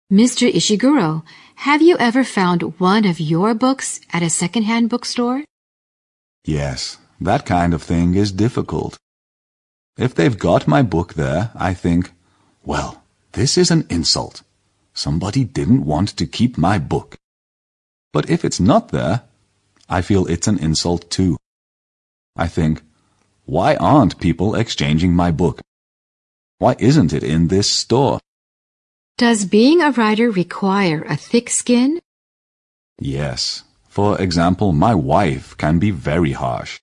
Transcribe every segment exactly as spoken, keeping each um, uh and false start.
Mister Ishiguro, have you ever found one of your books at a second-hand bookstore? Yes, that kind of thing is difficult. If they've got my book there, I think, well, this is an insult. Somebody didn't want to keep my book. But if it's not there, I feel it's an insult too. I think, why aren't people exchanging my book? Why isn't it in this store? Does being a writer require a thick skin? Yes. For example, my wife can be very harsh.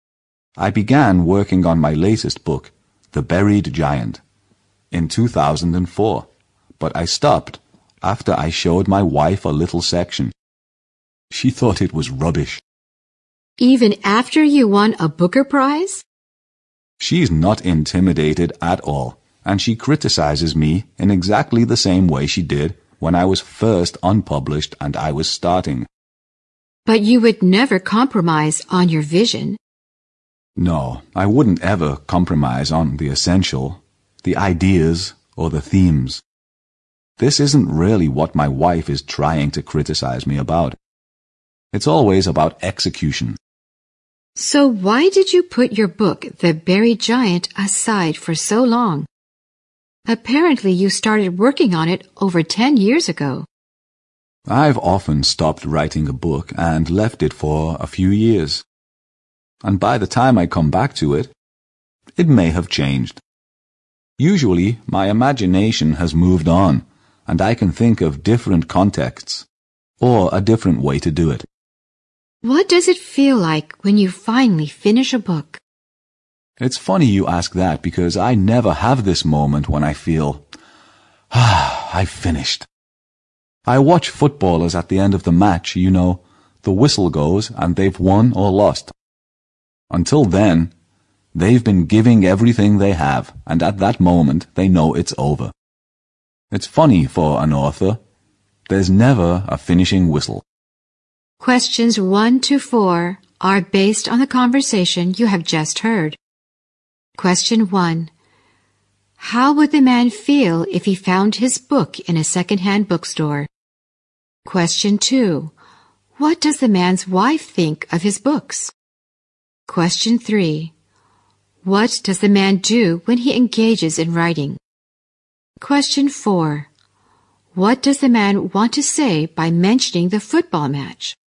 I began working on my latest book, The Buried Giant, in two thousand four, but I stopped after I showed my wife a little section. She thought it was rubbish. Even after you won a Booker Prize? She's not intimidated at all, and she criticizes me in exactly the same way she did when I was first unpublished and I was starting. But you would never compromise on your vision. No, I wouldn't ever compromise on the essential, the ideas, or the themes. This isn't really what my wife is trying to criticize me about. It's always about execution. So why did you put your book, The Buried Giant, aside for so long? Apparently you started working on it over ten years ago. I've often stopped writing a book and left it for a few years. And by the time I come back to it, it may have changed. Usually, my imagination has moved on, and I can think of different contexts, or a different way to do it. What does it feel like when you finally finish a book? It's funny you ask that because I never have this moment when I feel, ah, I've finished. I watch footballers at the end of the match, you know, the whistle goes and they've won or lost. Until then, they've been giving everything they have, and at that moment they know it's over. It's funny for an author. There's never a finishing whistle. Questions one to four are based on the conversation you have just heard. Question one. How would the man feel if he found his book in a second-hand bookstore? Question two. What does the man's wife think of his books? Question three. What does the man do when he engages in writing? Question four. What does the man want to say by mentioning the football match?